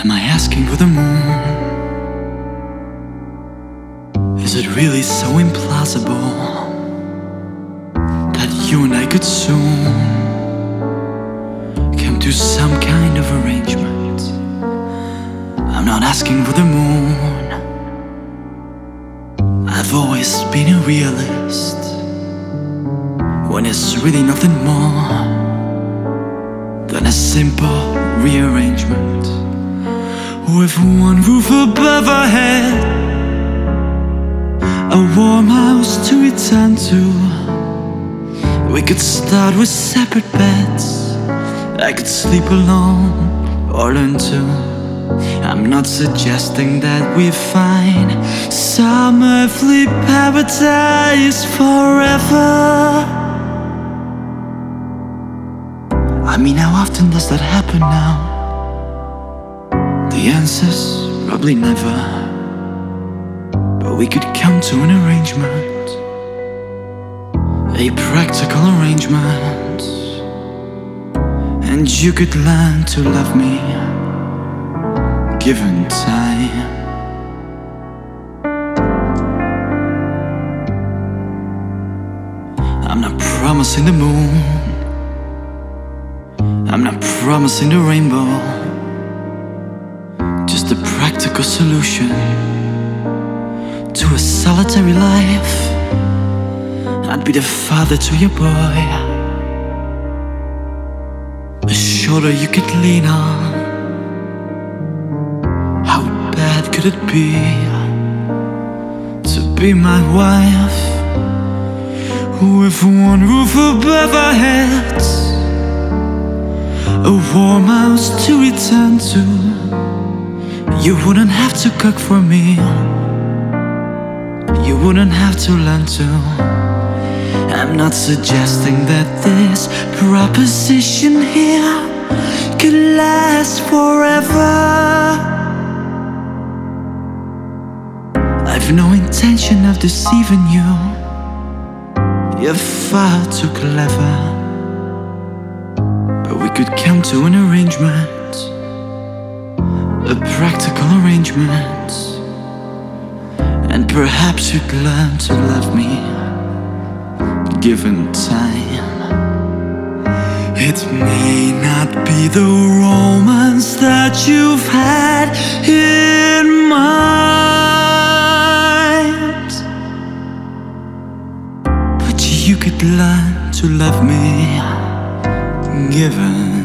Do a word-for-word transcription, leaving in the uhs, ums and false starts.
Am I asking for the moon? Is it really so implausible that you and I could soon come to some kind of arrangement? I'm not asking for the moon. I've always been a realist when it's really nothing more than a simple rearrangement with one roof above our head, a warm house to return to. We could start with separate beds. I could sleep alone or learn to. I'm not suggesting that we find some earthly paradise forever. I mean, how often does that happen now? The answer's probably never. But we could come to an arrangement, a practical arrangement, and you could learn to love me, given time. I'm not promising the moon, I'm not promising the rainbow, just a practical solution to a solitary life. I'd be the father to your boy, a shoulder you could lean on. How bad could it be to be my wife, with one roof above our heads, a warm house to return to? You wouldn't have to cook for me, you wouldn't have to learn to. I'm not suggesting that this proposition here could last forever. I've no intention of deceiving you, you're far too clever. But we could come to an arrangement, a practical arrangement, and perhaps you'd learn to love me, given time. It may not be the romance that you've had in mind, but you could learn to love me, given